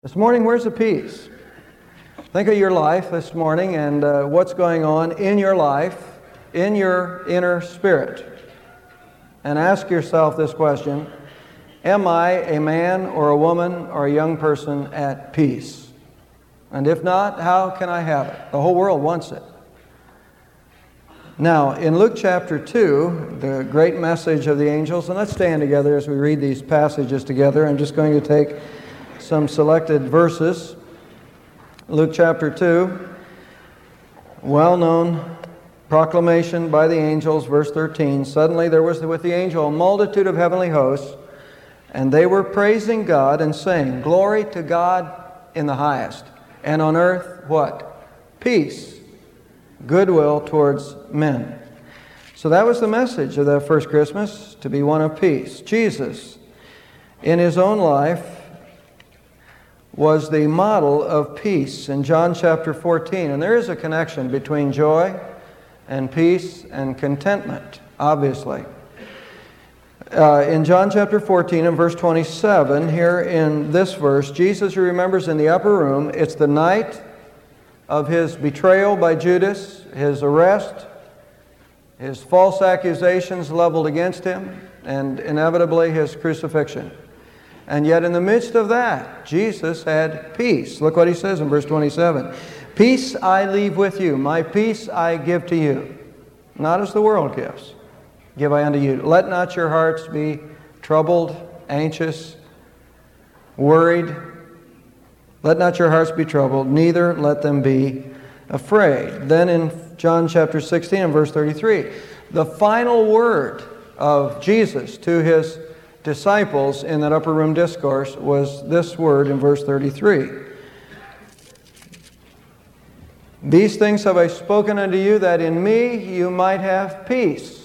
This morning, where's the peace? Think of your life this morning and what's going on in your life, in your inner spirit. And ask yourself this question: am I a man or a woman or a young person at peace? And if not, how can I have it? The whole world wants it. Now, in Luke chapter 2, the great message of the angels, and let's stand together as we read these passages together. I'm just going to take some selected verses. Luke chapter 2, well-known proclamation by the angels, verse 13. Suddenly there was with the angel a multitude of heavenly hosts, and they were praising God and saying, "Glory to God in the highest, and on earth," what? "Peace, goodwill towards men." So that was the message of that first Christmas, to be one of peace. Jesus, in His own life, was the model of peace in John chapter 14. And there is a connection between joy and peace and contentment, obviously. In John chapter 14 and verse 27, here in this verse, Jesus remembers in the upper room, it's the night of His betrayal by Judas, His arrest, His false accusations leveled against Him, and inevitably His crucifixion. And yet in the midst of that, Jesus had peace. Look what He says in verse 27. "Peace I leave with you, my peace I give to you. Not as the world gives, give I unto you. Let not your hearts be troubled, anxious, worried. Let not your hearts be troubled, neither let them be afraid." Then in John chapter 16 and verse 33, the final word of Jesus to His disciples in that upper room discourse was this word in verse 33. "These things have I spoken unto you, that in me you might have peace."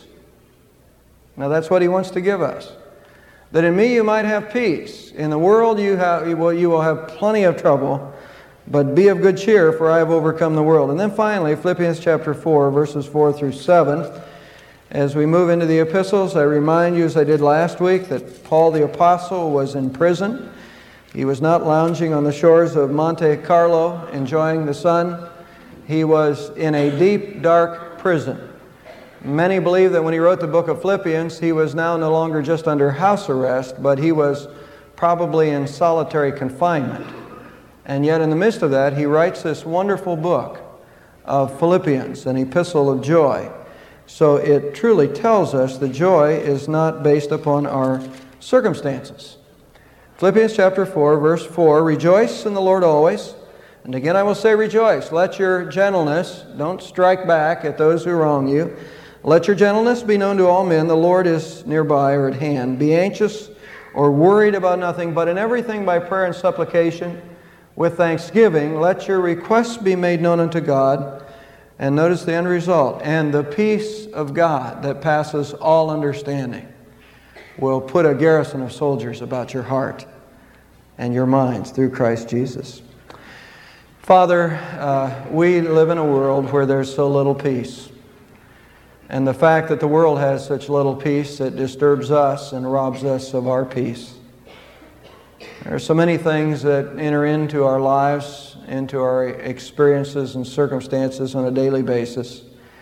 Now that's what He wants to give us. That in me you might have peace. In the world you will have plenty of trouble, but be of good cheer, for I have overcome the world. And then finally, Philippians chapter 4, verses 4 through 7. As we move into the epistles, I remind you, as I did last week, that Paul the Apostle was in prison. He was not lounging on the shores of Monte Carlo enjoying the sun. He was in a deep, dark prison. Many believe that when he wrote the book of Philippians, he was now no longer just under house arrest, but he was probably in solitary confinement. And yet in the midst of that, he writes this wonderful book of Philippians, an epistle of joy. So it truly tells us that joy is not based upon our circumstances. Philippians chapter 4, verse 4, "Rejoice in the Lord always. And again I will say rejoice. Let your gentleness," don't strike back at those who wrong you, "let your gentleness be known to all men. The Lord is nearby or at hand. Be anxious or worried about nothing, but in everything by prayer and supplication with thanksgiving, let your requests be made known unto God." And notice the end result. "And the peace of God that passes all understanding will put a garrison of soldiers about your heart and your minds through Christ Jesus." Father, we live in a world where there's so little peace. And the fact that the world has such little peace, it disturbs us and robs us of our peace. There are so many things that enter into our lives, into our experiences and circumstances on a daily basis,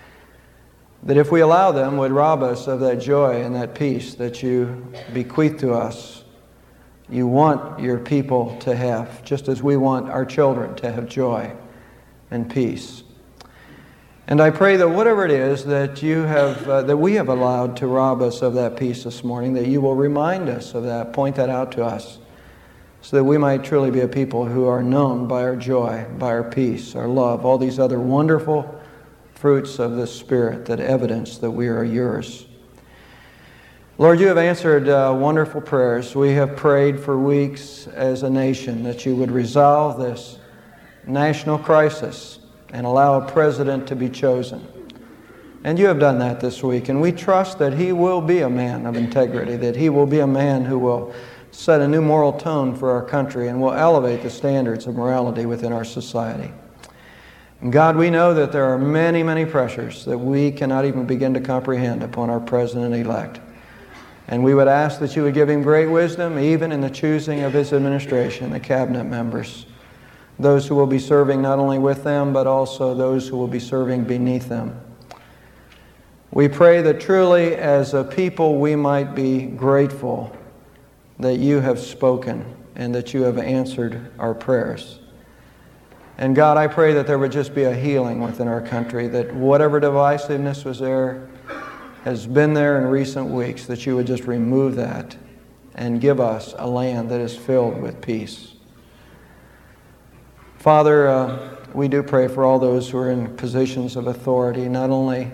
that if we allow them would rob us of that joy and that peace that you bequeath to us. You want your people to have, just as we want our children to have joy and peace. And I pray that whatever it is that that we have allowed to rob us of that peace this morning, that you will remind us of that, point that out to us, so that we might truly be a people who are known by our joy, by our peace, our love, all these other wonderful fruits of the Spirit that evidence that we are yours. Lord, you have answered wonderful prayers. We have prayed for weeks as a nation that you would resolve this national crisis and allow a president to be chosen. And you have done that this week, and we trust that he will be a man of integrity, that he will be a man who will set a new moral tone for our country and will elevate the standards of morality within our society. And God, we know that there are many, many pressures that we cannot even begin to comprehend upon our president-elect. And we would ask that you would give him great wisdom, even in the choosing of his administration, the cabinet members, those who will be serving not only with them, but also those who will be serving beneath them. We pray that truly as a people we might be grateful that you have spoken and that you have answered our prayers. And God, I pray that there would just be a healing within our country, that whatever divisiveness was there, has been there in recent weeks, that you would just remove that and give us a land that is filled with peace. Father, we do pray for all those who are in positions of authority, not only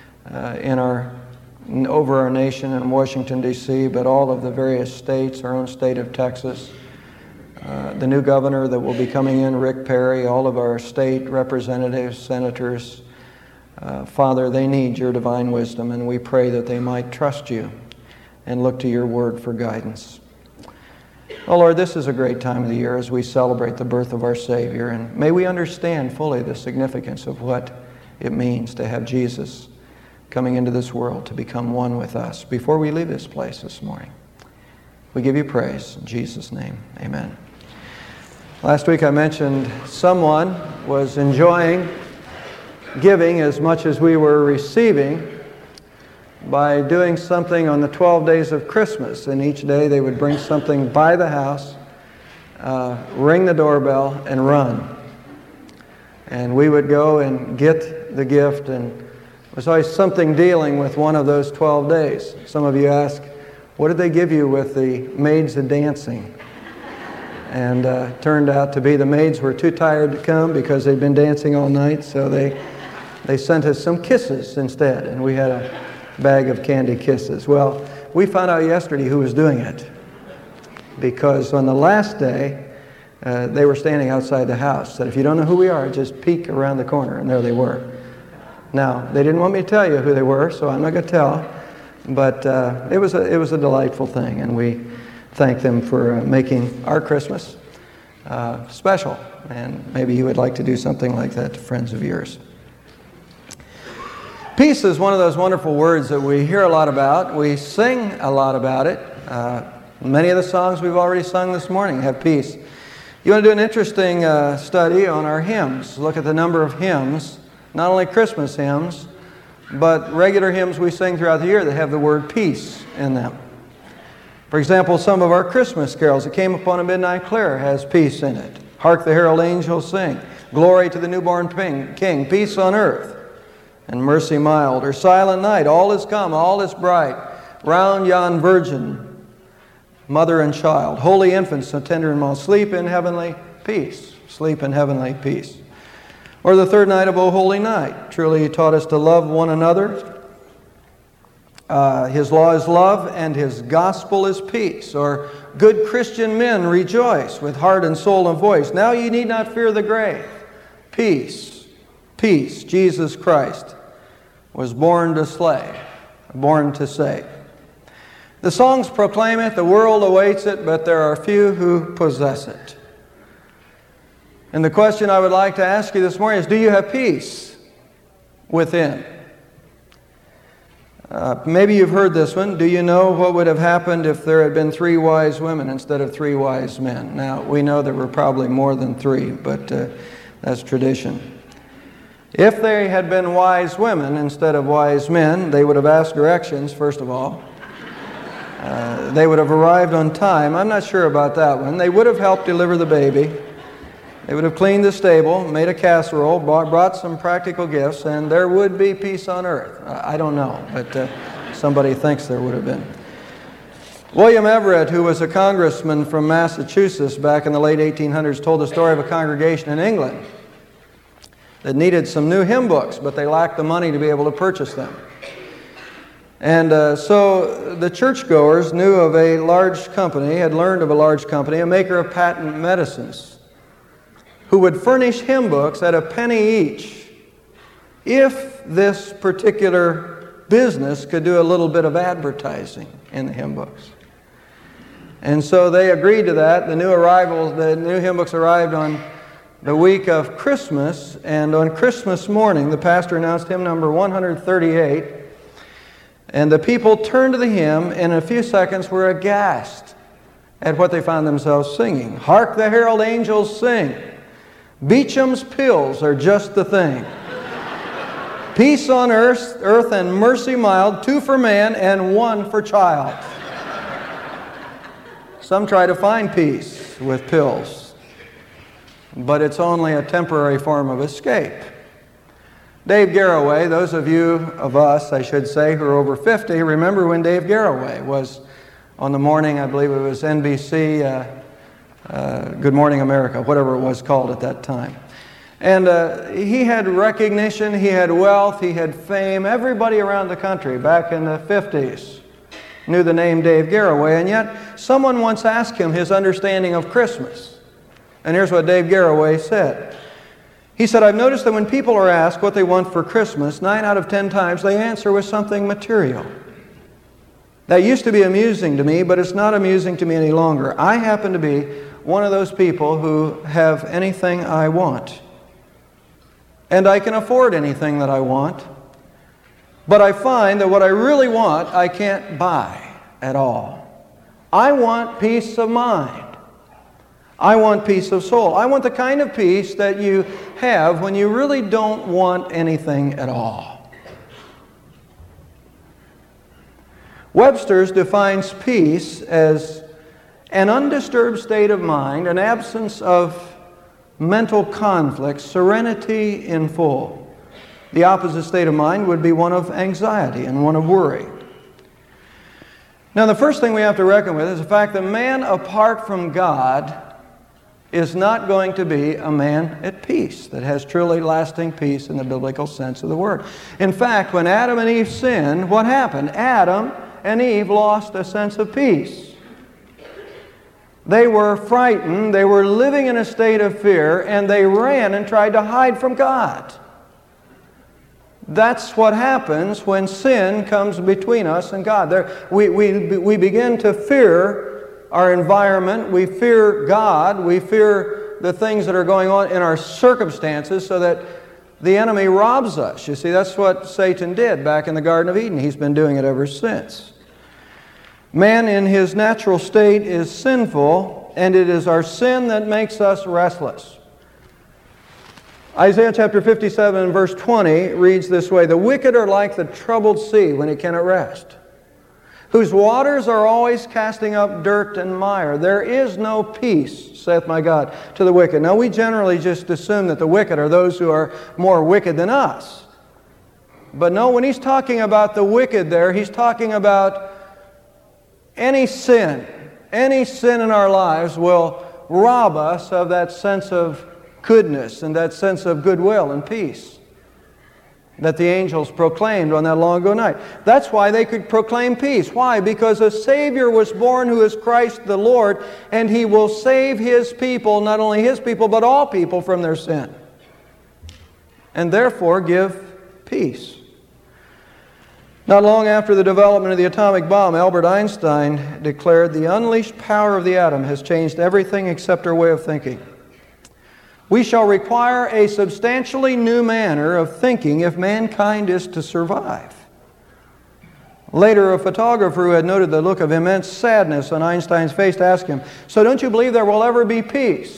over our nation in Washington, D.C., but all of the various states, our own state of Texas, the new governor that will be coming in, Rick Perry, all of our state representatives, senators. Father, they need your divine wisdom, and we pray that they might trust you and look to your word for guidance. Oh Lord, this is a great time of the year as we celebrate the birth of our Savior, and may we understand fully the significance of what it means to have Jesus coming into this world to become one with us before we leave this place this morning. We give you praise. In Jesus' name, amen. Last week I mentioned someone was enjoying giving as much as we were receiving by doing something on the 12 days of Christmas. And each day they would bring something by the house, ring the doorbell, and run. And we would go and get the gift, and it was always something dealing with one of those 12 days. Some of you ask, what did they give you with the maids a-dancing? And turned out to be the maids were too tired to come because they'd been dancing all night, so they sent us some kisses instead, and we had a bag of candy kisses. Well, we found out yesterday who was doing it, because on the last day, they were standing outside the house. Said, if you don't know who we are, just peek around the corner, and there they were. Now, they didn't want me to tell you who they were, so I'm not going to tell, but it was a delightful thing, and we thank them for making our Christmas special, and maybe you would like to do something like that to friends of yours. Peace is one of those wonderful words that we hear a lot about. We sing a lot about it. Many of the songs we've already sung this morning have peace. You want to do an interesting study on our hymns. Look at the number of hymns, not only Christmas hymns, but regular hymns we sing throughout the year that have the word peace in them. For example, some of our Christmas carols, It Came Upon a Midnight Clear, has peace in it. Hark the Herald Angels Sing, Glory to the Newborn King, Peace on Earth, and mercy mild. Or Silent Night, All is come, all is bright, round yon virgin, mother and child, holy infants so tender and mild, sleep in heavenly peace, sleep in heavenly peace. Or the third night of O Holy Night, truly he taught us to love one another. His law is love and his gospel is peace. Or good Christian men rejoice with heart and soul and voice. Now ye need not fear the grave. Peace, peace, Jesus Christ was born to slay, born to save. The songs proclaim it, the world awaits it, but there are few who possess it. And the question I would like to ask you this morning is, do you have peace within? Maybe you've heard this one. Do you know what would have happened if there had been 3 wise women instead of 3 wise men? Now, we know there were probably more than 3, but that's tradition. If they had been wise women instead of wise men, they would have asked directions, first of all. They would have arrived on time. I'm not sure about that one. They would have helped deliver the baby. They would have cleaned the stable, made a casserole, brought some practical gifts, and there would be peace on earth. I don't know, but somebody thinks there would have been. William Everett, who was a congressman from Massachusetts back in the late 1800s, told the story of a congregation in England that needed some new hymn books, but they lacked the money to be able to purchase them. And so the churchgoers knew of a large company, had learned of a large company, a maker of patent medicines, who would furnish hymn books at a penny each if this particular business could do a little bit of advertising in the hymn books. And so they agreed to that. The new hymn books arrived on the week of Christmas, and on Christmas morning, the pastor announced hymn number 138. And the people turned to the hymn, and in a few seconds were aghast at what they found themselves singing. Hark the herald angels sing. Beecham's pills are just the thing. Peace on earth and mercy mild, 2 for man and 1 for child. Some try to find peace with pills, but it's only a temporary form of escape. Dave Garroway, those of us, I should say, who are over 50, remember when Dave Garroway was on the morning, I believe it was NBC, Good Morning America, whatever it was called at that time. And he had recognition, he had wealth, he had fame. Everybody around the country back in the 50s knew the name Dave Garroway, and yet someone once asked him his understanding of Christmas. And here's what Dave Garroway said. He said, I've noticed that when people are asked what they want for Christmas, 9 out of 10 times they answer with something material. That used to be amusing to me, but it's not amusing to me any longer. I happen to be one of those people who have anything I want. And I can afford anything that I want. But I find that what I really want, I can't buy at all. I want peace of mind. I want peace of soul. I want the kind of peace that you have when you really don't want anything at all. Webster's defines peace as an undisturbed state of mind, an absence of mental conflict, serenity in full. The opposite state of mind would be one of anxiety and one of worry. Now, the first thing we have to reckon with is the fact that man apart from God is not going to be a man at peace, that has truly lasting peace in the biblical sense of the word. In fact, when Adam and Eve sinned, what happened? Adam and Eve lost a sense of peace. They were frightened, they were living in a state of fear, and they ran and tried to hide from God. That's what happens when sin comes between us and God. We begin to fear our environment, we fear God, we fear the things that are going on in our circumstances so that the enemy robs us. You see, that's what Satan did back in the Garden of Eden. He's been doing it ever since. Man in his natural state is sinful, and it is our sin that makes us restless. Isaiah chapter 57 and verse 20 reads this way, The wicked are like the troubled sea when it cannot rest, whose waters are always casting up dirt and mire. There is no peace, saith my God, to the wicked. Now, we generally just assume that the wicked are those who are more wicked than us. But no, when he's talking about the wicked there, he's talking about any sin in our lives will rob us of that sense of goodness and that sense of goodwill and peace that the angels proclaimed on that long ago night. That's why they could proclaim peace. Why? Because a Savior was born who is Christ the Lord, and He will save His people, not only His people, but all people from their sin, and therefore give peace. Not long after the development of the atomic bomb, Albert Einstein declared, the unleashed power of the atom has changed everything except our way of thinking. We shall require a substantially new manner of thinking if mankind is to survive. Later, a photographer who had noted the look of immense sadness on Einstein's face asked him, so don't you believe there will ever be peace?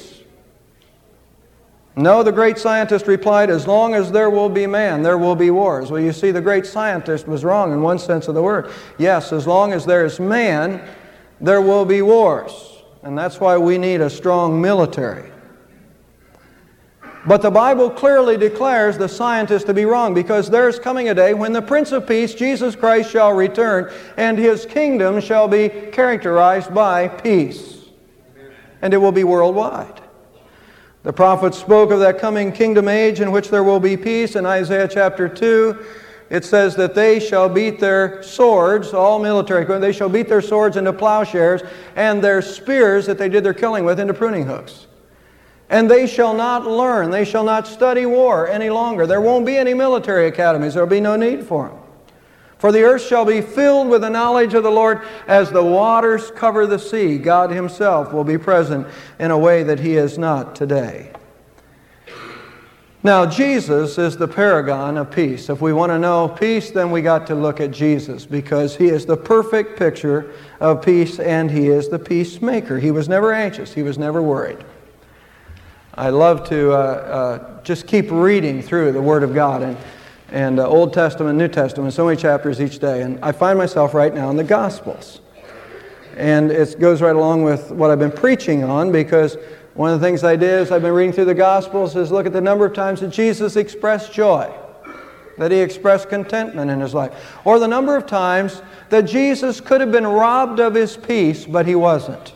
No, the great scientist replied, as long as there will be man, there will be wars. Well, you see, the great scientist was wrong in one sense of the word. Yes, as long as there is man, there will be wars. And that's why we need a strong military. But the Bible clearly declares the scientist to be wrong, because there's coming a day when the Prince of Peace, Jesus Christ, shall return, and His kingdom shall be characterized by peace. And it will be worldwide. The prophet spoke of that coming kingdom age in which there will be peace. In Isaiah chapter 2, it says that they shall beat their swords, all military equipment, they shall beat their swords into plowshares, and their spears that they did their killing with into pruning hooks. And they shall not learn, they shall not study war any longer. There won't be any military academies, there will be no need for them. For the earth shall be filled with the knowledge of the Lord as the waters cover the sea. God Himself will be present in a way that He is not today. Now, Jesus is the paragon of peace. If we want to know peace, then we got to look at Jesus, because He is the perfect picture of peace, and He is the peacemaker. He was never anxious. He was never worried. I love to just keep reading through the Word of God, and Old Testament, New Testament, so many chapters each day. And I find myself right now in the Gospels. And it goes right along with what I've been preaching on, because one of the things I did as I've been reading through the Gospels is look at the number of times that Jesus expressed joy, that He expressed contentment in His life, or the number of times that Jesus could have been robbed of His peace, but He wasn't.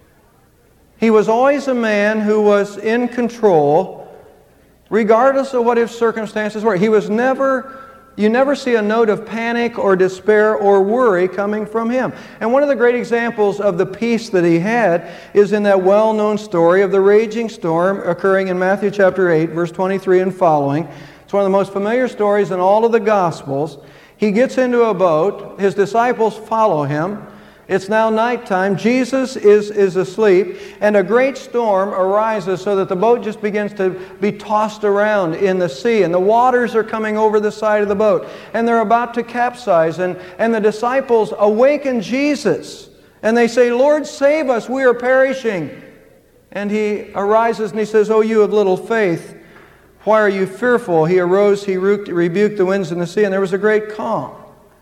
He was always a man who was in control, regardless of what his circumstances were. He was you never see a note of panic or despair or worry coming from Him. And one of the great examples of the peace that He had is in that well-known story of the raging storm occurring in Matthew chapter 8, verse 23 and following. It's one of the most familiar stories in all of the Gospels. He gets into a boat. His disciples follow Him. It's now nighttime. Jesus is asleep, and a great storm arises so that the boat just begins to be tossed around in the sea, and the waters are coming over the side of the boat, and they're about to capsize, and the disciples awaken Jesus, and they say, "Lord, save us, we are perishing." And He arises and He says, "Oh, you of little faith, why are you fearful?" He arose, He rebuked the winds and the sea, and there was a great calm.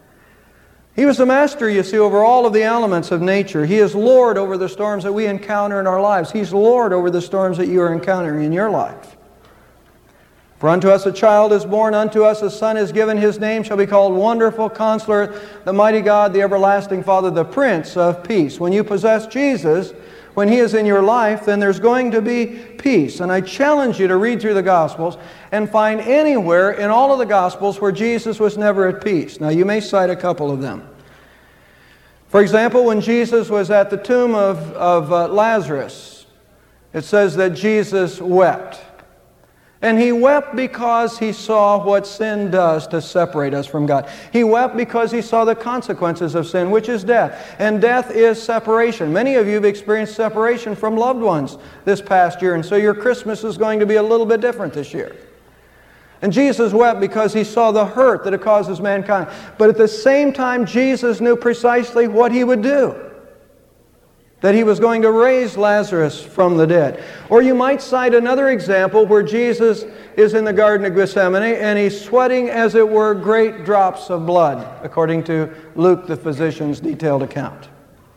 He was the master, you see, over all of the elements of nature. He is Lord over the storms that we encounter in our lives. He's Lord over the storms that you are encountering in your life. "For unto us a child is born, unto us a son is given. His name shall be called Wonderful Counselor, the Mighty God, the Everlasting Father, the Prince of Peace." When you possess Jesus, when He is in your life, then there's going to be peace. And I challenge you to read through the Gospels and find anywhere in all of the Gospels where Jesus was never at peace. Now, you may cite a couple of them. For example, when Jesus was at the tomb of Lazarus, it says that Jesus wept. And He wept because He saw what sin does to separate us from God. He wept because He saw the consequences of sin, which is death. And death is separation. Many of you have experienced separation from loved ones this past year, and so your Christmas is going to be a little bit different this year. And Jesus wept because He saw the hurt that it causes mankind. But at the same time, Jesus knew precisely what He would do. That He was going to raise Lazarus from the dead. Or you might cite another example where Jesus is in the Garden of Gethsemane and He's sweating, as it were, great drops of blood, according to Luke, the physician's detailed account.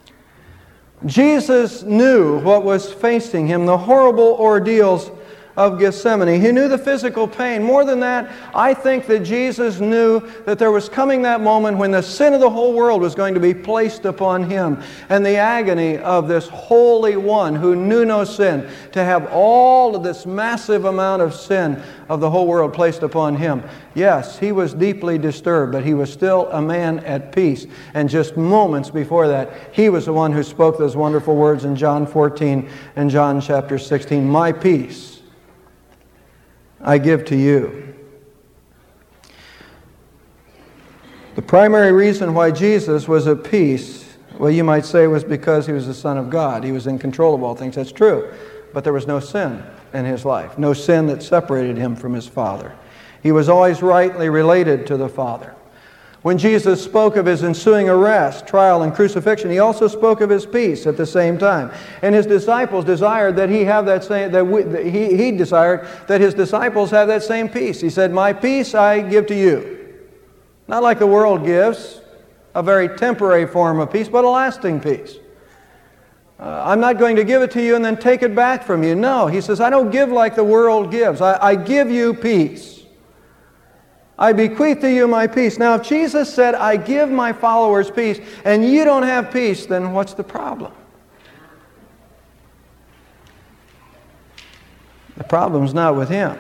Jesus knew what was facing Him, the horrible ordeals of Gethsemane. He knew the physical pain. More than that, I think that Jesus knew that there was coming that moment when the sin of the whole world was going to be placed upon Him, and the agony of this Holy One who knew no sin, to have all of this massive amount of sin of the whole world placed upon Him. Yes, He was deeply disturbed, but He was still a man at peace. And just moments before that, He was the one who spoke those wonderful words in John 14 and John chapter 16, "My peace I give to you." The primary reason why Jesus was at peace, well, you might say, was because He was the Son of God. He was in control of all things. That's true. But there was no sin in His life. No sin that separated Him from His Father. He was always rightly related to the Father. When Jesus spoke of His ensuing arrest, trial, and crucifixion, He also spoke of His peace at the same time. And His disciples desired that He have that same, He desired that His disciples have that same peace. He said, "My peace I give to you." Not like the world gives, a very temporary form of peace, but a lasting peace. I'm not going to give it to you and then take it back from you. No, He says, I don't give like the world gives. I give you peace. I bequeath to you my peace. Now, if Jesus said, "I give my followers peace," and you don't have peace, then what's the problem? The problem's not with Him.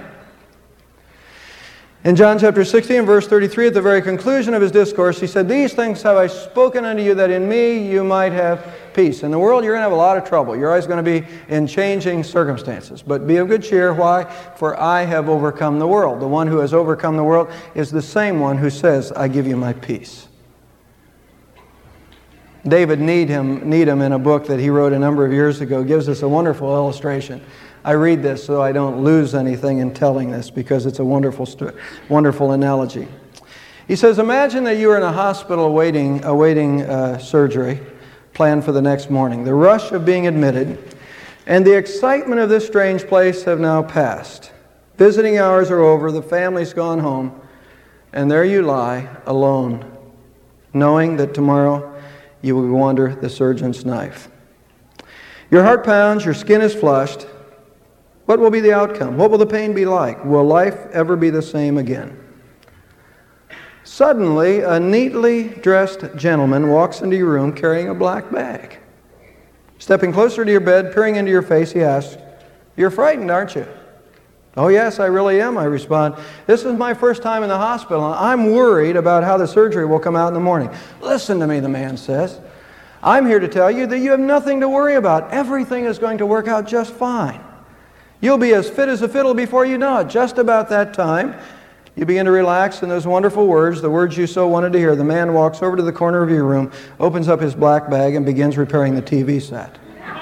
In John chapter 16, verse 33, at the very conclusion of His discourse, He said, "These things have I spoken unto you, that in me you might have peace." In the world, you're going to have a lot of trouble. You're always going to be in changing circumstances. But be of good cheer. Why? "For I have overcome the world." The one who has overcome the world is the same one who says, "I give you my peace." David Needham, in a book that he wrote a number of years ago, gives us a wonderful illustration. I read this so I don't lose anything in telling this because it's a wonderful analogy. He says, imagine that you are in a hospital awaiting surgery planned for the next morning. The rush of being admitted and the excitement of this strange place have now passed. Visiting hours are over, the family's gone home, and there you lie alone, knowing that tomorrow you will go under the surgeon's knife. Your heart pounds, your skin is flushed. What will be the outcome? What will the pain be like? Will life ever be the same again? Suddenly, a neatly dressed gentleman walks into your room carrying a black bag. Stepping closer to your bed, peering into your face, he asks, "You're frightened, aren't you?" "Oh, yes, I really am," I respond. "This is my first time in the hospital, and I'm worried about how the surgery will come out in the morning." "Listen to me," the man says. "I'm here to tell you that you have nothing to worry about. Everything is going to work out just fine. You'll be as fit as a fiddle before you know it." Just about that time, you begin to relax, and those wonderful words, the words you so wanted to hear, the man walks over to the corner of your room, opens up his black bag, and begins repairing the TV set.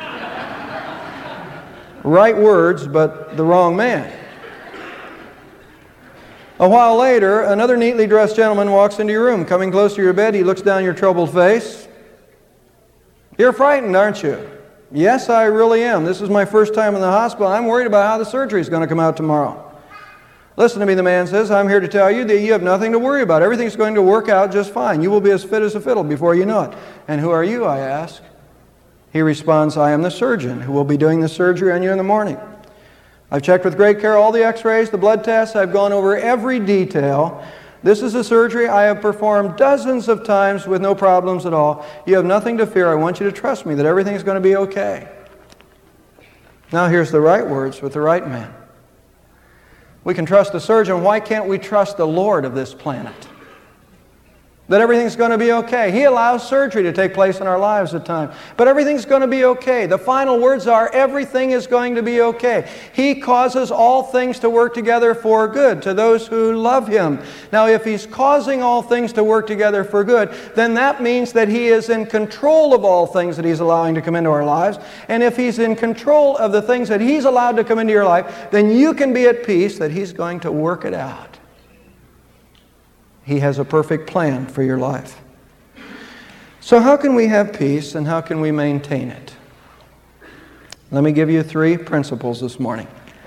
Right words, but the wrong man. A while later, another neatly dressed gentleman walks into your room. Coming close to your bed, he looks down your troubled face. "You're frightened, aren't you?" "Yes, I really am. This is my first time in the hospital. I'm worried about how the surgery is going to come out tomorrow." "Listen to me," the man says. "I'm here to tell you that you have nothing to worry about. Everything's going to work out just fine. You will be as fit as a fiddle before you know it." "And who are you?" I ask. He responds, "I am the surgeon who will be doing the surgery on you in the morning. I've checked with great care all the x-rays, the blood tests. I've gone over every detail. This is a surgery I have performed dozens of times with no problems at all. You have nothing to fear. I want you to trust me that everything is going to be okay." Now here's the right words with the right man. We can trust the surgeon. Why can't we trust the Lord of this planet? That everything's going to be okay. He allows surgery to take place in our lives at times. But everything's going to be okay. The final words are, everything is going to be okay. He causes all things to work together for good to those who love Him. Now, if He's causing all things to work together for good, then that means that He is in control of all things that He's allowing to come into our lives. And if He's in control of the things that He's allowed to come into your life, then you can be at peace that He's going to work it out. He has a perfect plan for your life. So how can we have peace and how can we maintain it? Let me give you 3 principles this morning.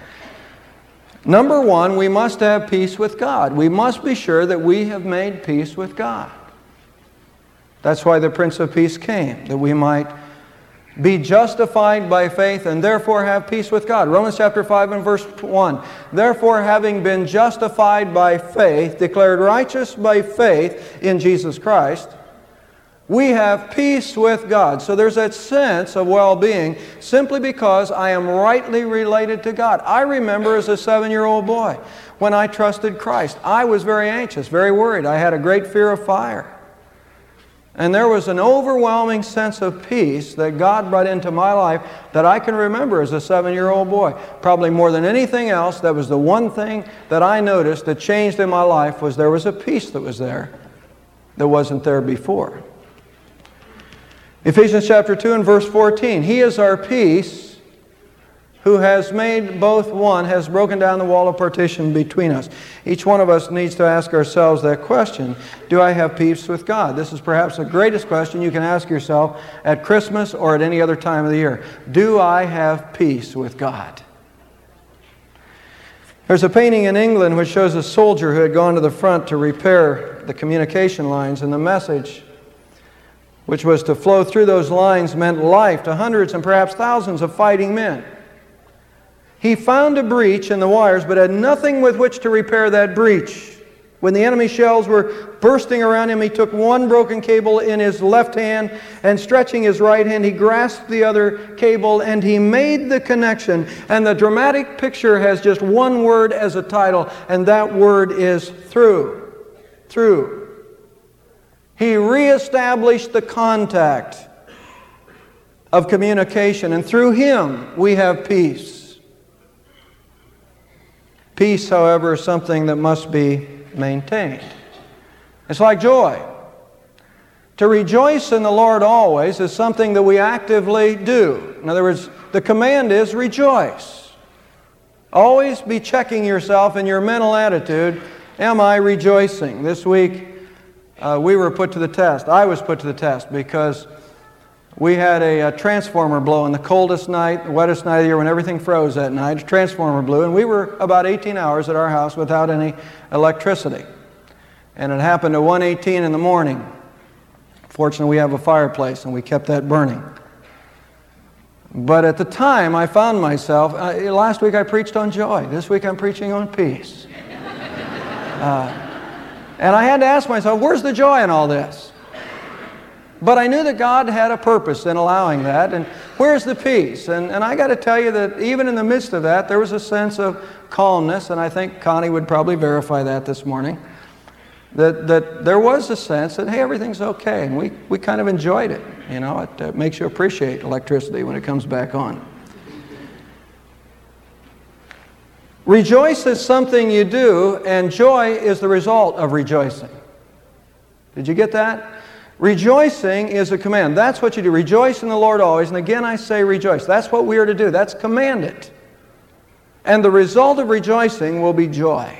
Number 1, we must have peace with God. We must be sure that we have made peace with God. That's why the Prince of Peace came, that we might be justified by faith and therefore have peace with God. Romans chapter 5 and verse 1. Therefore, having been justified by faith, declared righteous by faith in Jesus Christ, we have peace with God. So there's that sense of well-being simply because I am rightly related to God. I remember as a 7-year-old boy when I trusted Christ, I was very anxious, very worried. I had a great fear of fire. And there was an overwhelming sense of peace that God brought into my life that I can remember as a 7-year-old boy. Probably more than anything else, that was the one thing that I noticed that changed in my life was there was a peace that was there that wasn't there before. Ephesians chapter 2 and verse 14. He is our peace, who has made both one, has broken down the wall of partition between us. Each one of us needs to ask ourselves that question, do I have peace with God? This is perhaps the greatest question you can ask yourself at Christmas or at any other time of the year. Do I have peace with God? There's a painting in England which shows a soldier who had gone to the front to repair the communication lines, and the message which was to flow through those lines meant life to hundreds and perhaps thousands of fighting men. He found a breach in the wires, but had nothing with which to repair that breach. When the enemy shells were bursting around him, he took one broken cable in his left hand, and stretching his right hand, he grasped the other cable, and he made the connection. And the dramatic picture has just one word as a title, and that word is through. Through. He reestablished the contact of communication, and through him we have peace. Peace, however, is something that must be maintained. It's like joy. To rejoice in the Lord always is something that we actively do. In other words, the command is rejoice. Always be checking yourself in your mental attitude. Am I rejoicing? This week we were put to the test. I was put to the test because we had a transformer blow in the coldest night, the wettest night of the year when everything froze that night. A transformer blew, and we were about 18 hours at our house without any electricity. And it happened at 1:18 in the morning. Fortunately, we have a fireplace, and we kept that burning. But at the time, I found myself, last week I preached on joy. This week I'm preaching on peace. And I had to ask myself, where's the joy in all this? But I knew that God had a purpose in allowing that, and where's the peace? And I got to tell you that even in the midst of that, there was a sense of calmness, and I think Connie would probably verify that this morning, that there was a sense that, hey, everything's okay, and we kind of enjoyed it. You know, it makes you appreciate electricity when it comes back on. Rejoice is something you do, and joy is the result of rejoicing. Did you get that? Rejoicing is a command. That's what you do. Rejoice in the Lord always. And again, I say rejoice. That's what we are to do. That's commanded. And the result of rejoicing will be joy.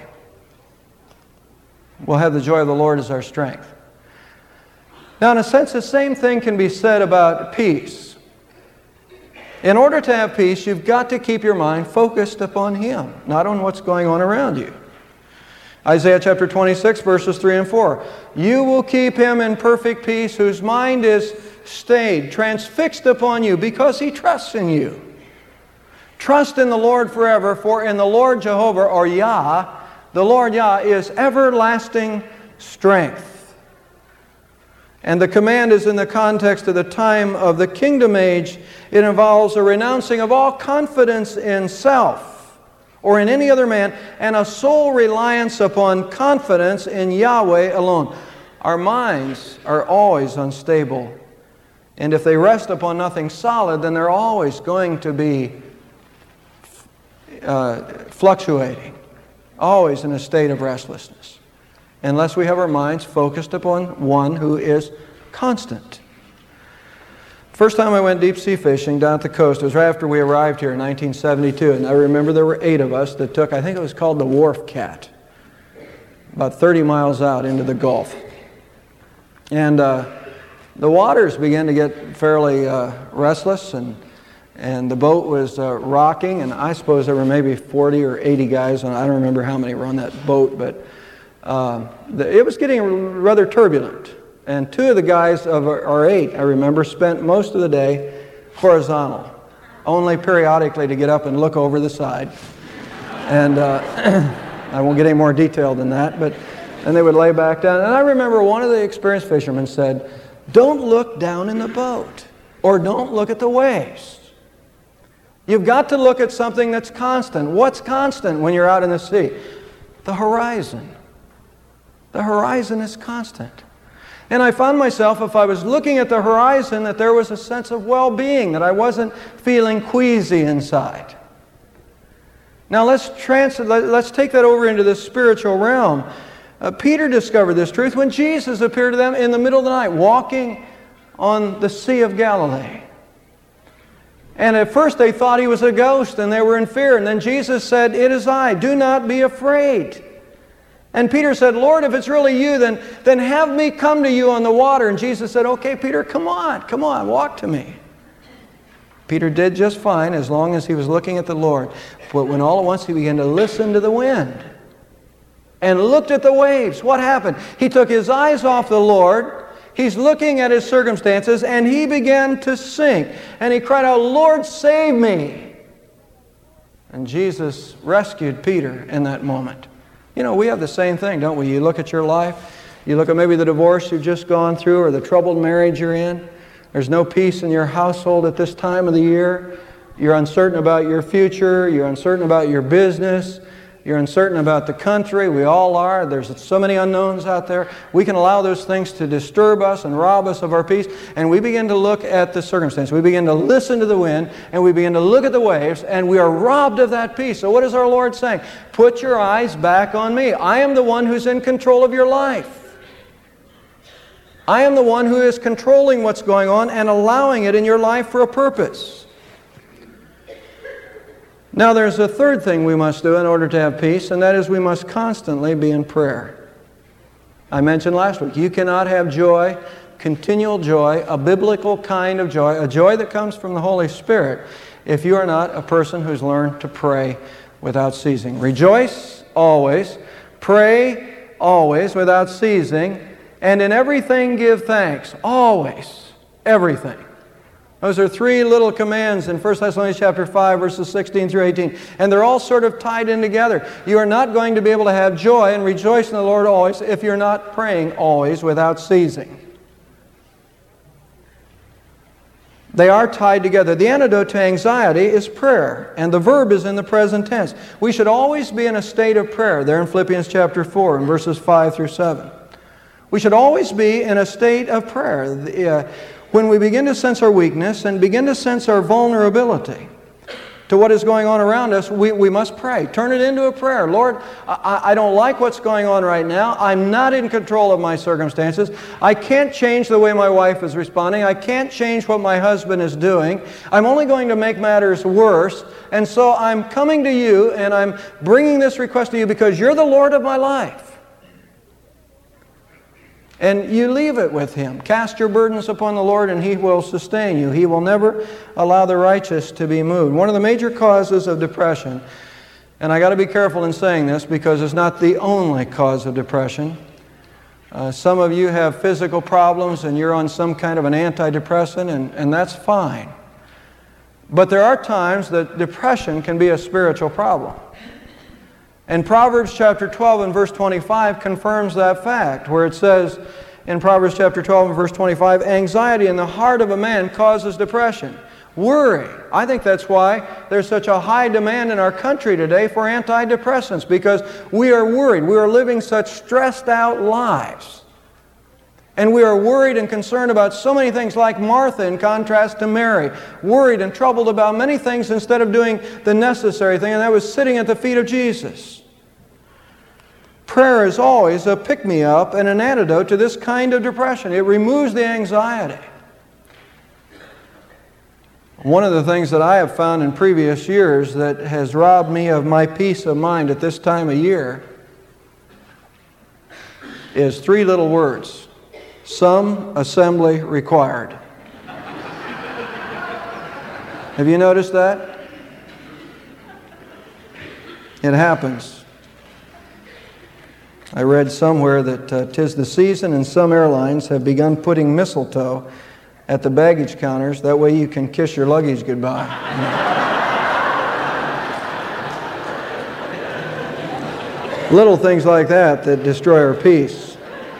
We'll have the joy of the Lord as our strength. Now, in a sense, the same thing can be said about peace. In order to have peace, you've got to keep your mind focused upon Him, not on what's going on around you. Isaiah chapter 26, verses 3 and 4. You will keep him in perfect peace whose mind is stayed, transfixed upon you, because he trusts in you. Trust in the Lord forever, for in the Lord Jehovah, or Yah, the Lord Yah, is everlasting strength. And the command is in the context of the time of the kingdom age. It involves a renouncing of all confidence in self or in any other man, and a sole reliance upon confidence in Yahweh alone. Our minds are always unstable, and if they rest upon nothing solid, then they're always going to be fluctuating, always in a state of restlessness, unless we have our minds focused upon one who is constant. First time I went deep sea fishing down at the coast, it was right after we arrived here in 1972, and I remember there were 8 of us that took, I think it was called the Wharf Cat, about 30 miles out into the Gulf. And the waters began to get fairly restless, and the boat was rocking, and I suppose there were maybe 40 or 80 guys, and I don't remember how many were on that boat, but it was getting rather turbulent. And 2 of the guys of our 8, I remember, spent most of the day horizontal, only periodically to get up and look over the side. And I won't get any more detailed than that, but then they would lay back down. And I remember one of the experienced fishermen said, don't look down in the boat, or don't look at the waves. You've got to look at something that's constant. What's constant when you're out in the sea? The horizon. The horizon is constant. And I found myself, if I was looking at the horizon, that there was a sense of well-being, that I wasn't feeling queasy inside. Now let's take that over into the spiritual realm. Peter discovered this truth when Jesus appeared to them in the middle of the night, walking on the Sea of Galilee. And at first they thought he was a ghost, and they were in fear. And then Jesus said, "It is I, do not be afraid." And Peter said, "Lord, if it's really you, then have me come to you on the water." And Jesus said, "Okay, Peter, come on, walk to me." Peter did just fine as long as he was looking at the Lord. But when all at once he began to listen to the wind and looked at the waves, what happened? He took his eyes off the Lord. He's looking at his circumstances, and he began to sink. And he cried out, "Lord, save me." And Jesus rescued Peter in that moment. You know, we have the same thing, don't we? You look at your life, you look at maybe the divorce you've just gone through or the troubled marriage you're in. There's no peace in your household at this time of the year. You're uncertain about your future. You're uncertain about your business. You're uncertain about the country. We all are. There's so many unknowns out there. We can allow those things to disturb us and rob us of our peace. And we begin to look at the circumstance. We begin to listen to the wind, and we begin to look at the waves, and we are robbed of that peace. So what is our Lord saying? Put your eyes back on me. I am the one who's in control of your life. I am the one who is controlling what's going on and allowing it in your life for a purpose. Now there's a third thing we must do in order to have peace, and that is we must constantly be in prayer. I mentioned last week, you cannot have joy, continual joy, a biblical kind of joy, a joy that comes from the Holy Spirit, if you are not a person who's learned to pray without ceasing. Rejoice always, pray always without ceasing, and in everything give thanks. Always. Everything. Those are three little commands in 1 Thessalonians chapter 5, verses 16 through 18. And they're all sort of tied in together. You are not going to be able to have joy and rejoice in the Lord always if you're not praying always without ceasing. They are tied together. The antidote to anxiety is prayer, and the verb is in the present tense. We should always be in a state of prayer, there in Philippians chapter 4, in verses 5 through 7. We should always be in a state of prayer. When we begin to sense our weakness and begin to sense our vulnerability to what is going on around us, we must pray. Turn it into a prayer. Lord, I don't like what's going on right now. I'm not in control of my circumstances. I can't change the way my wife is responding. I can't change what my husband is doing. I'm only going to make matters worse. And so I'm coming to you and I'm bringing this request to you because you're the Lord of my life. And you leave it with Him. Cast your burdens upon the Lord and He will sustain you. He will never allow the righteous to be moved. One of the major causes of depression, and I got to be careful in saying this because it's not the only cause of depression. Some of you have physical problems and you're on some kind of an antidepressant, and that's fine. But there are times that depression can be a spiritual problem. And Proverbs chapter 12 and verse 25 confirms that fact, where it says in Proverbs chapter 12 and verse 25, anxiety in the heart of a man causes depression. Worry. I think that's why there's such a high demand in our country today for antidepressants, because we are worried. We are living such stressed out lives. And we are worried and concerned about so many things, like Martha in contrast to Mary. Worried and troubled about many things instead of doing the necessary thing, and that was sitting at the feet of Jesus. Prayer is always a pick-me-up and an antidote to this kind of depression. It removes the anxiety. One of the things that I have found in previous years that has robbed me of my peace of mind at this time of year is three little words. Some assembly required. Have you noticed that? It happens. I read somewhere that 'tis the season and some airlines have begun putting mistletoe at the baggage counters. That way you can kiss your luggage goodbye. Little things like that destroy our peace.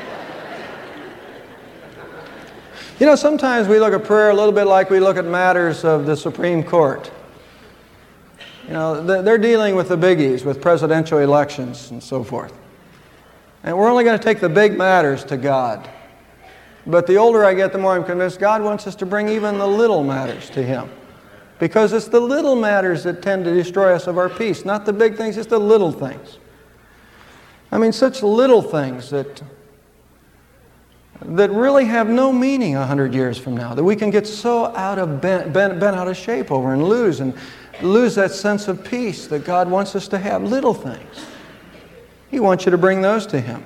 You know, sometimes we look at prayer a little bit like we look at matters of the Supreme Court. You know, they're dealing with the biggies, with presidential elections and so forth. And we're only going to take the big matters to God. But the older I get, the more I'm convinced God wants us to bring even the little matters to Him. Because it's the little matters that tend to destroy us of our peace. Not the big things, it's the little things. I mean, such little things that really have no meaning 100 years from now. That we can get so bent out of shape over and lose that sense of peace that God wants us to have. Little things. He wants you to bring those to Him.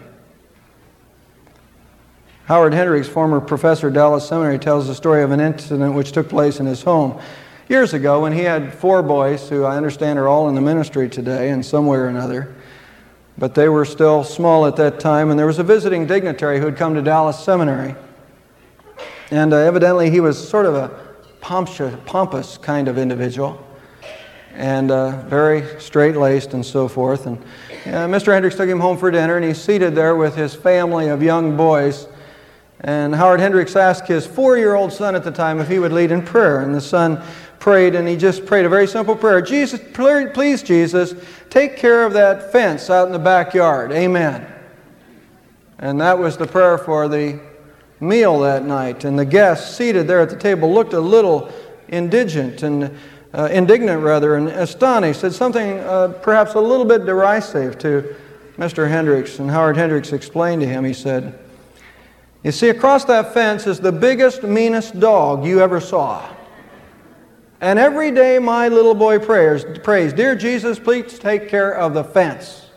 Howard Hendricks, former professor at Dallas Seminary, tells the story of an incident which took place in his home years ago when he had 4 boys who I understand are all in the ministry today in some way or another. But they were still small at that time, and there was a visiting dignitary who had come to Dallas Seminary. And evidently he was sort of a pompous kind of individual, and very straight-laced and so forth. And Mr. Hendricks took him home for dinner, and he's seated there with his family of young boys. And Howard Hendricks asked his 4-year-old son at the time if he would lead in prayer. And the son prayed, and he just prayed a very simple prayer. Jesus, please, Jesus, take care of that fence out in the backyard. Amen. And that was the prayer for the meal that night. And the guests seated there at the table looked a little indignant and astonished. Said something perhaps a little bit derisive to Mr. Hendricks. And Howard Hendricks explained to him, he said, You see, across that fence is the biggest, meanest dog you ever saw. And every day my little boy prays, "Dear Jesus, please take care of the fence."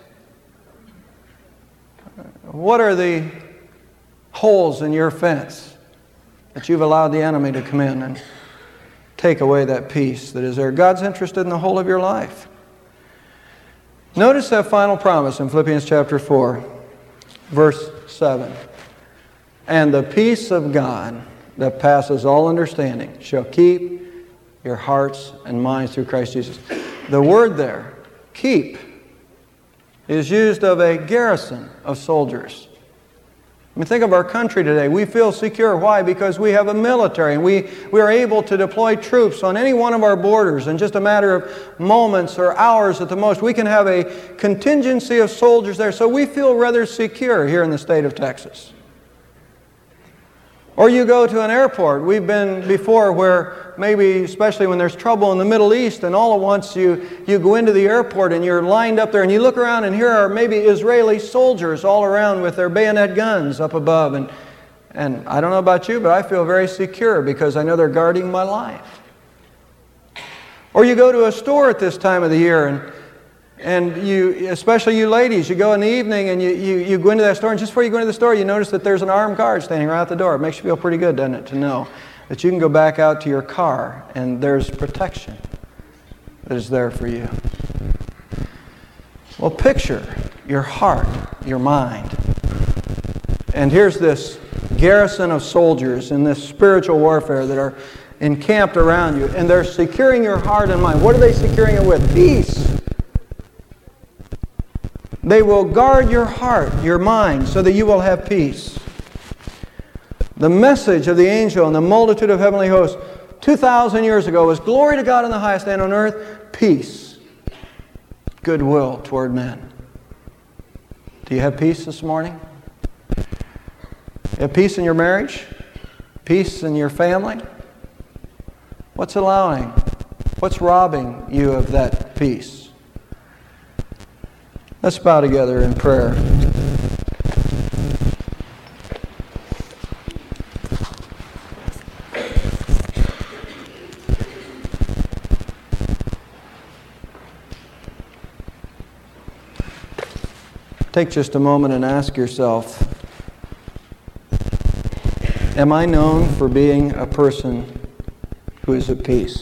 What are the holes in your fence that you've allowed the enemy to come in and take away that peace that is there? God's interested in the whole of your life. Notice that final promise in Philippians chapter 4, verse 7. "And the peace of God that passes all understanding shall keep your hearts and minds through Christ Jesus." The word there, keep, is used of a garrison of soldiers. I mean, think of our country today. We feel secure. Why? Because we have a military, and we are able to deploy troops on any one of our borders in just a matter of moments or hours at the most. We can have a contingency of soldiers there, so we feel rather secure here in the state of Texas. Or you go to an airport. We've been before where maybe, especially when there's trouble in the Middle East, and all at once you go into the airport and you're lined up there and you look around and here are maybe Israeli soldiers all around with their bayonet guns up above. And I don't know about you, but I feel very secure because I know they're guarding my life. Or you go to a store at this time of the year and you, especially you ladies, you go in the evening and you go into that store, and just before you go into the store, you notice that there's an armed guard standing right at the door. It makes you feel pretty good, doesn't it, to know that you can go back out to your car and there's protection that is there for you. Well, picture your heart, your mind. And here's this garrison of soldiers in this spiritual warfare that are encamped around you, and they're securing your heart and mind. What are they securing it with? Peace. They will guard your heart, your mind, so that you will have peace. The message of the angel and the multitude of heavenly hosts 2,000 years ago was glory to God in the highest, and on earth, peace, goodwill toward men. Do you have peace this morning? You have peace in your marriage? Peace in your family? What's robbing you of that peace? Let's bow together in prayer. Take just a moment and ask yourself, am I known for being a person who is at peace?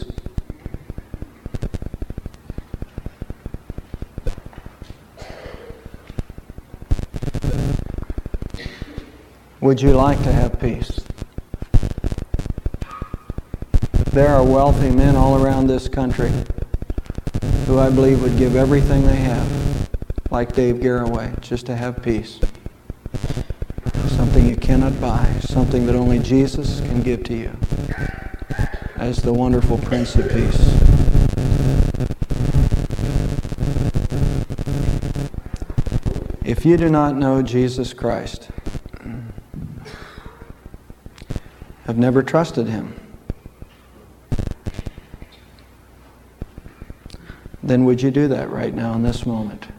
Would you like to have peace? There are wealthy men all around this country who I believe would give everything they have, like Dave Garraway, just to have peace. Something you cannot buy, something that only Jesus can give to you as the wonderful Prince of Peace. If you do not know Jesus Christ, have never trusted Him, then would you do that right now in this moment?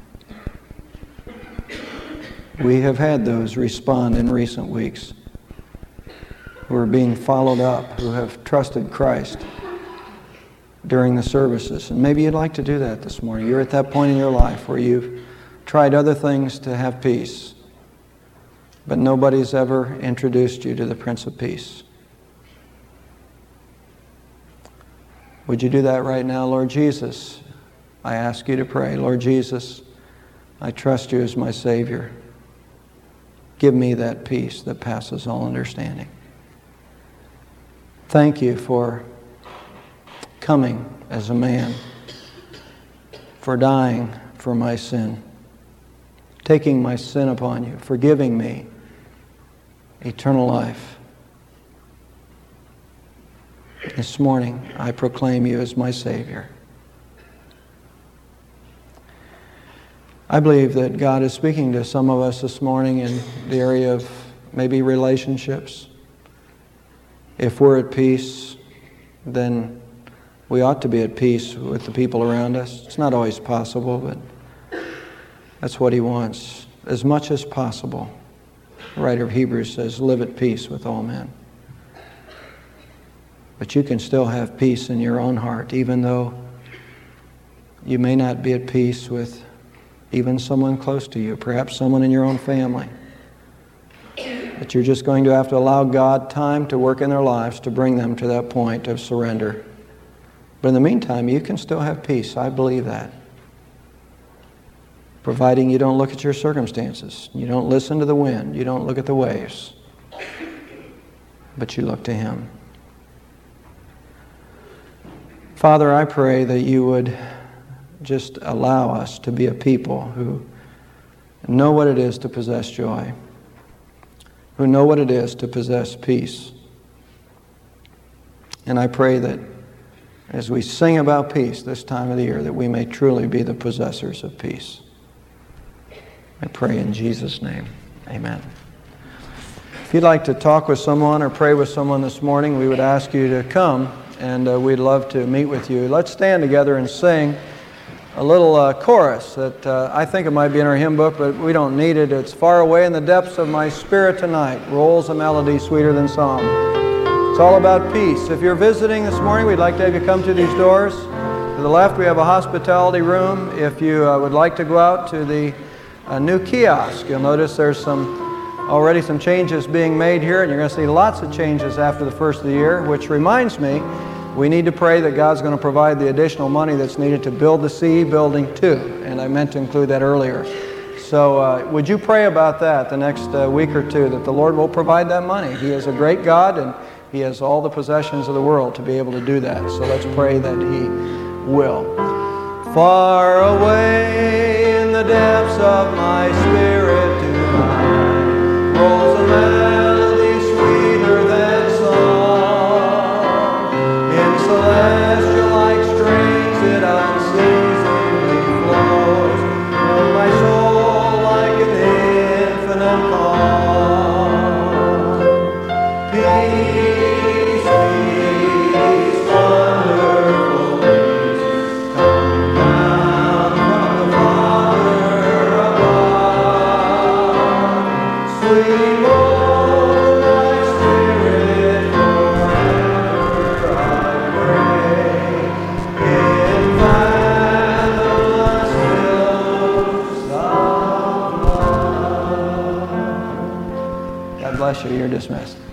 We have had those respond in recent weeks who are being followed up, who have trusted Christ during the services. And maybe you'd like to do that this morning. You're at that point in your life where you've tried other things to have peace, but nobody's ever introduced you to the Prince of Peace. Would you do that right now? Lord Jesus, I ask you to pray. Lord Jesus, I trust you as my Savior. Give me that peace that passes all understanding. Thank you for coming as a man, for dying for my sin, taking my sin upon you, forgiving me eternal life. This morning, I proclaim you as my Savior. I believe that God is speaking to some of us this morning in the area of maybe relationships. If we're at peace, then we ought to be at peace with the people around us. It's not always possible, but that's what He wants. As much as possible, The writer of Hebrews says, live at peace with all men. But you can still have peace in your own heart, even though you may not be at peace with even someone close to you, perhaps someone in your own family. But you're just going to have to allow God time to work in their lives to bring them to that point of surrender. But in the meantime, you can still have peace. I believe that. Providing you don't look at your circumstances. You don't listen to the wind. You don't look at the waves. But you look to Him. Father, I pray that you would just allow us to be a people who know what it is to possess joy, who know what it is to possess peace. And I pray that as we sing about peace this time of the year, that we may truly be the possessors of peace. I pray in Jesus' name. Amen. If you'd like to talk with someone or pray with someone this morning, we would ask you to come, and we'd love to meet with you. Let's stand together and sing a little chorus that I think it might be in our hymn book, but we don't need it. It's Far Away in the Depths of My Spirit Tonight, rolls a melody sweeter than song. It's all about peace. If you're visiting this morning, we'd like to have you come to these doors. To the left, we have a hospitality room. If you would like to go out to the new kiosk, you'll notice there's already some changes being made here, and you're going to see lots of changes after the first of the year, which reminds me, we need to pray that God's going to provide the additional money that's needed to build the CE building too, and I meant to include that earlier. So would you pray about that the next week or two, that the Lord will provide that money? He is a great God, and He has all the possessions of the world to be able to do that. So let's pray that He will. Far away in the depths of my spirit tonight rolls a melody sweeter than song. In celestial-like strings it unceasingly flows, from my soul like an infinite calm. Peace, peace, wonderful peace, coming down from the Father above. Sweet over my spirit forever, I pray, in fathomless billows of love. God bless you. You're dismissed.